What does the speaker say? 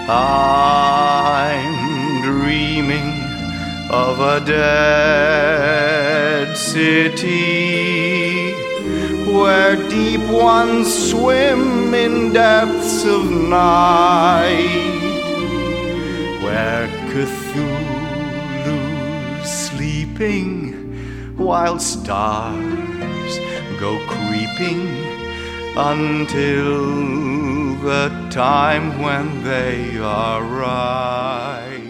I'm dreaming of a dead city where deep ones swim in depths of night, where Cthulhu's sleeping while stars go creeping until the time when they are right.